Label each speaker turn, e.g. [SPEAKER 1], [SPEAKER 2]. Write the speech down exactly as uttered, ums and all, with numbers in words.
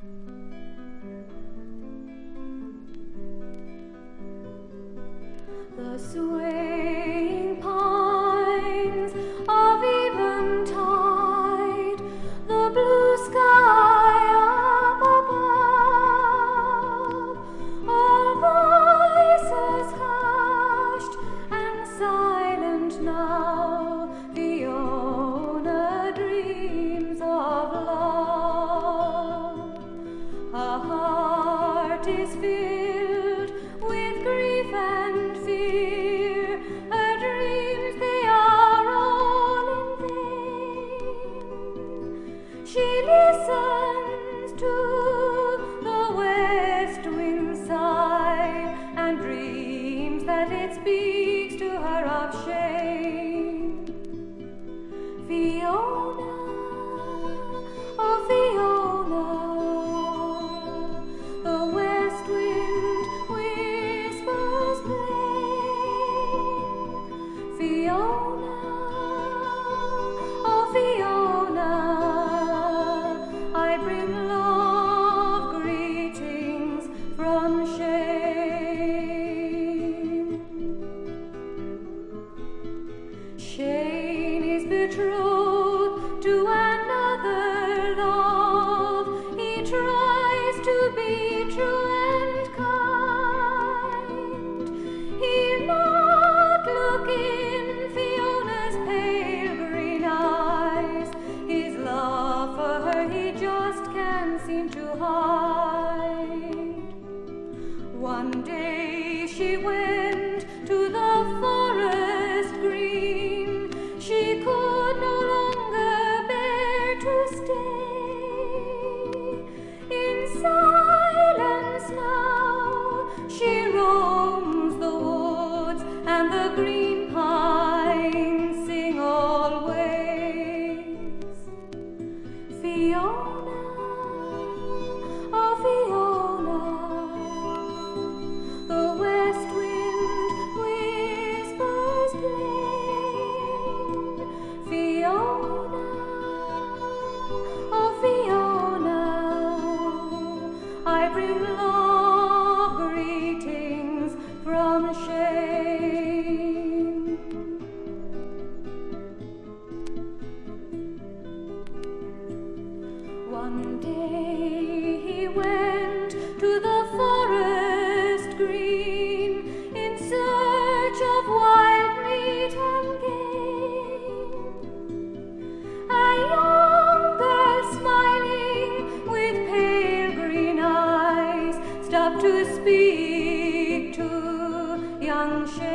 [SPEAKER 1] The swaying pines of eventide, the blue sky up above, all voices hushed and silent now, Fiona dreams of love. Her heart is filled with grief and fear, her dreams they are all in vain. She listens to the west wind sigh and dreams that it speaks to her of shame. Fiona, oh Fiona, the west wind whispers plain. Fiona, oh Fiona, I bring love greetings from Shane. Shane is betrothed to another love. He tries to be true and kind. He'll not look in Fiona's pale green eyes. His love for her he just can't seem to hide. One day she went to the forest green. She could no longer bear to stay. In silence now she roams the woods, and the green pines sing always. Fiona, oh Fiona, the west wind whispers plain. Fiona, oh Fiona, I bring love greetings from Shane. One day he went to the forest green in search of wild meat and game. A young girl smiling with pale green eyes stopped to speak to young Shane.